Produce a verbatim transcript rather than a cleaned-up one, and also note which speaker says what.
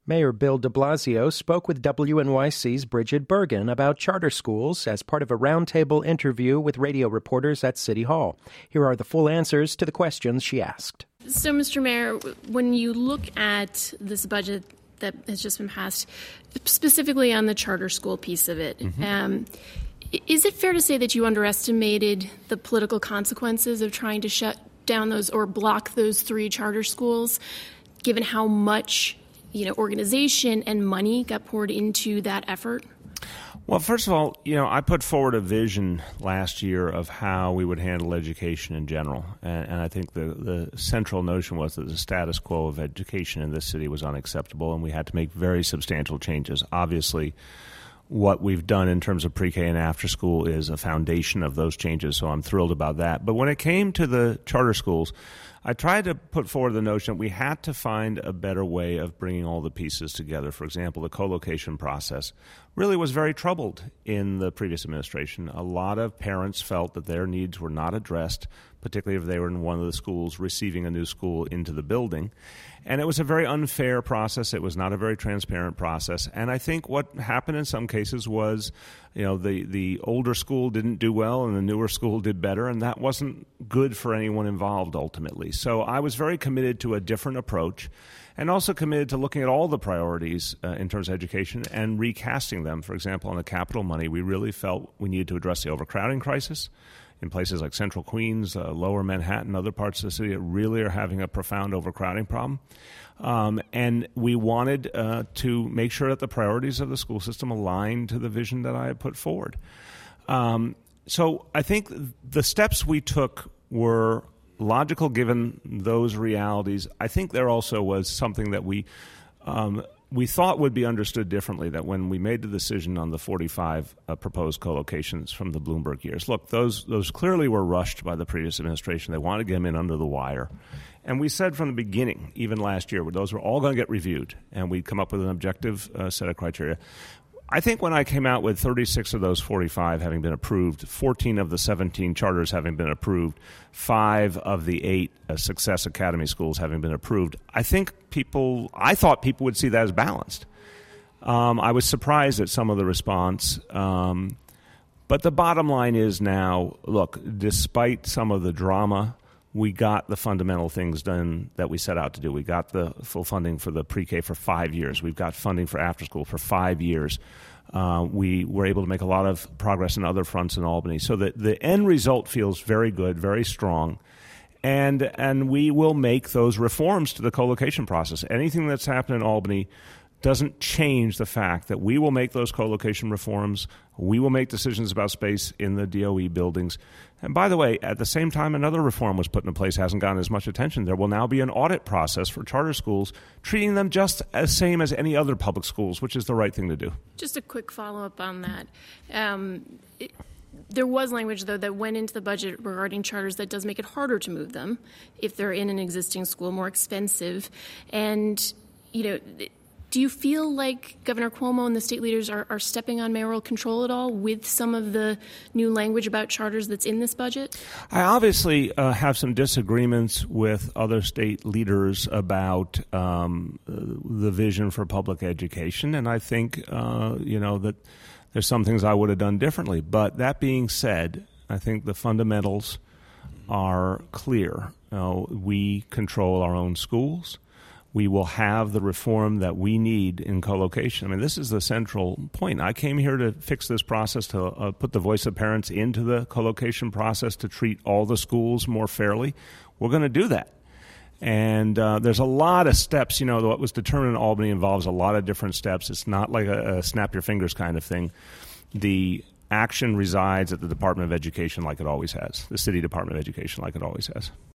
Speaker 1: Mayor Bill de Blasio spoke with W N Y C's Bridget Bergen about charter schools as part of a roundtable interview with radio reporters at City Hall. Here are the full answers to the questions she asked.
Speaker 2: So, Mister Mayor, when you look at this budget that has just been passed, specifically on the charter school piece of it, mm-hmm. um, is it fair to say that you underestimated the political consequences of trying to shut down those or block those three charter schools, given how much you know, organization and money got poured into that effort?
Speaker 3: Well, first of all, you know, I put forward a vision last year of how we would handle education in general. And, and I think the, the central notion was that the status quo of education in this city was unacceptable, and we had to make very substantial changes. Obviously, what we've done in terms of pre-K and after school is a foundation of those changes, so I'm thrilled about that. But when it came to the charter schools, I tried to put forward the notion that we had to find a better way of bringing all the pieces together. For example, the co-location process really was very troubled in the previous administration. A lot of parents felt that their needs were not addressed, particularly if they were in one of the schools receiving a new school into the building. And it was a very unfair process. It was not a very transparent process. And I think what happened in some cases was, you know, the, the older school didn't do well and the newer school did better, and that wasn't good for anyone involved ultimately. So I was very committed to a different approach, and also committed to looking at all the priorities uh, in terms of education and recasting them. For example, on the capital money, we really felt we needed to address the overcrowding crisis in places like Central Queens, uh, Lower Manhattan, other parts of the city that really are having a profound overcrowding problem. Um, and we wanted uh, to make sure that the priorities of the school system aligned to the vision that I had put forward. Um, so I think the steps we took were logical given those realities. I think there also was something that we um, we thought would be understood differently, that when we made the decision on the forty-five uh, proposed co-locations from the Bloomberg years, look, those those clearly were rushed by the previous administration. They wanted to get them in under the wire. And we said from the beginning, even last year, those were all going to get reviewed, and we'd come up with an objective uh, set of criteria. I think when I came out with thirty-six of those forty-five having been approved, fourteen of the seventeen charters having been approved, five of the eight uh, Success Academy schools having been approved, I think people, I thought people would see that as balanced. Um, I was surprised at some of the response. Um, but the bottom line is now, look, despite some of the drama, we got the fundamental things done that we set out to do. We got the full funding for the pre-K for five years. We've got funding for after school for five years. Uh, we were able to make a lot of progress in other fronts in Albany. So that the end result feels very good, very strong. And and we will make those reforms to the co-location process. Anything that's happened in Albany doesn't change the fact that we will make those co-location reforms. We will make decisions about space in the D O E buildings. And by the way, at the same time, another reform was put in place, hasn't gotten as much attention. There will now be an audit process for charter schools, treating them just as same as any other public schools, which is the right thing to do.
Speaker 2: Just a quick follow-up on that. Um, it, there was language, though, that went into the budget regarding charters that does make it harder to move them if they're in an existing school, more expensive. And, you know, it, do you feel like Governor Cuomo and the state leaders are, are stepping on mayoral control at all with some of the new language about charters that's in this budget?
Speaker 3: I obviously uh, have some disagreements with other state leaders about um, the vision for public education, and I think, uh, you know, that there's some things I would have done differently. But that being said, I think the fundamentals are clear. Uh, we control our own schools. We will have the reform that we need in co-location. I mean, this is the central point. I came here to fix this process, to uh, put the voice of parents into the co-location process, to treat all the schools more fairly. We're going to do that. And uh, there's a lot of steps. You know, what was determined in Albany involves a lot of different steps. It's not like a, a snap your fingers kind of thing. The action resides at the Department of Education like it always has, the City Department of Education like it always has.